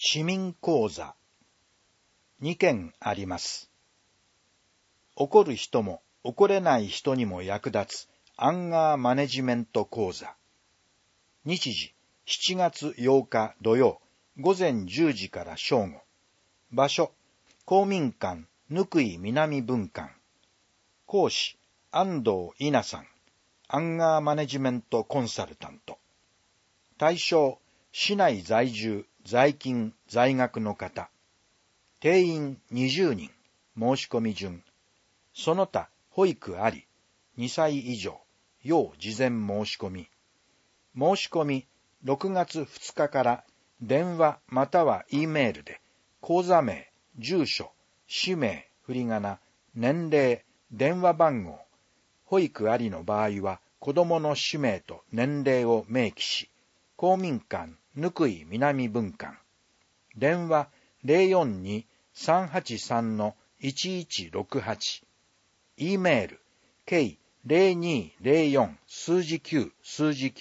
市民講座2件あります。怒る人も怒れない人にも役立つアンガーマネジメント講座。日時7月8日土曜午前10時から正午。場所公民館貫井南分館。講師安藤稲奈さん、アンガーマネジメントコンサルタント。対象市内在住在勤在学の方。定員20人。申し込み順。その他保育あり。2歳以上。要事前申し込み。申し込み6月2日から電話または E メールで講座名、住所、氏名、振り仮名、年齢、電話番号、保育ありの場合は子供の氏名と年齢を明記し、公民館貫井南分館。電話 042-383-1168。E メール k0204 数字9数字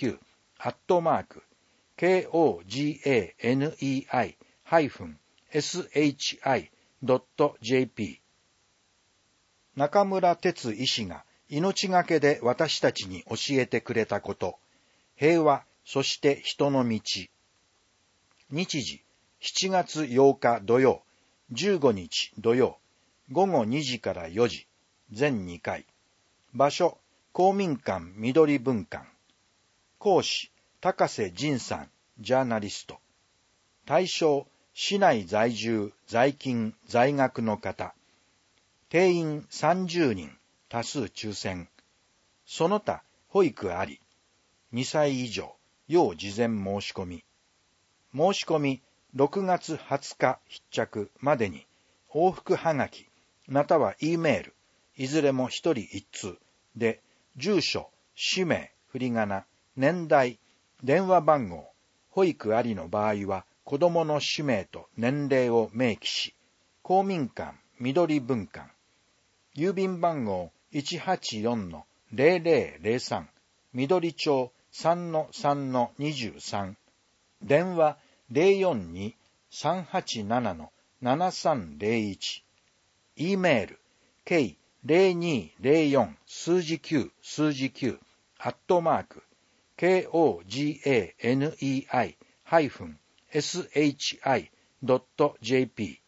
9@KOGANEI-SHI.jp。 中村哲医師が命がけで私たちに教えてくれたこと。平和、そして人の道。日時7月8日土曜、15日土曜、午後2時から4時、全2回。場所、公民館緑分館。講師、高瀬仁さん、ジャーナリスト。対象、市内在住、在勤、在学の方。定員30人、多数抽選。その他、保育あり。2歳以上、要事前申し込み。申し込み、6月20日必着までに、往復はがき、または E メール、いずれも1人1通で、住所、氏名、振り仮名、年代、電話番号、保育ありの場合は子供の氏名と年齢を明記し、公民館緑分館、郵便番号 184-0003、緑町 3-3-23、電話 042-387-7301、E メール k0204 数字9数字9@KOGANEI-SHI.jp